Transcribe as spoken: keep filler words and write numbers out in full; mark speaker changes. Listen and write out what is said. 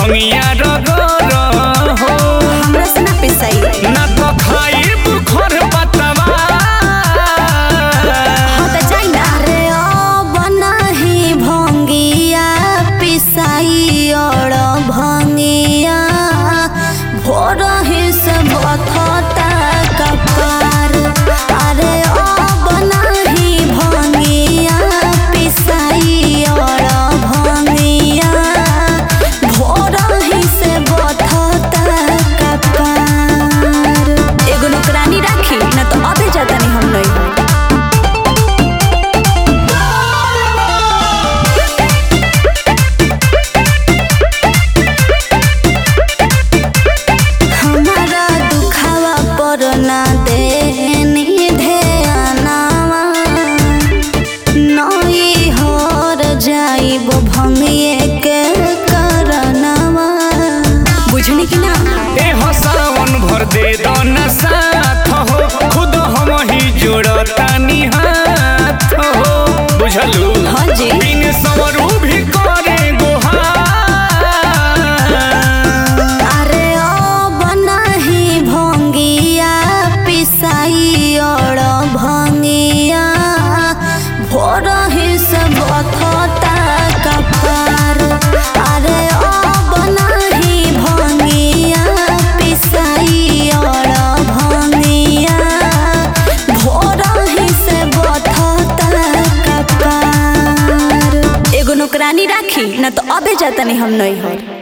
Speaker 1: भंगिया रगर हो
Speaker 2: हमरा से ना पिसाई
Speaker 1: ना तो खाई बुखर पतवा
Speaker 2: हो त जाई ना रे ओ बनाही भंगिया पिसाई और भंगिया भोर ही से बखता कपार अरे ओ बनाही भंगिया पिसाई और भंगिया भोर ही से बखता कपार एगो नौकरानी राखी ना तो अबे जाता नहीं हम नहीं हमारा दुखावा पर ना देनी ध्यानवा नई हर जाइब भंगिए के करनवा बुझनी कि ना
Speaker 1: ए हो सावन भर दे दो न साथ हो खुद हम ही जोड़तानी हाथ हो बुझलू
Speaker 2: हाँ जी
Speaker 1: बिन सवरू भी करे गोहार
Speaker 2: अरे ओ बनाही भंगिया पिसाई और भंगिया भोर ही से बखता कपार अरे ओ बनाही भंगिया पिसाई और भंगिया भोर ही से बखता कपार एगो नौकरानी राखी ना तो अबे जाता नहीं हम नहीं हो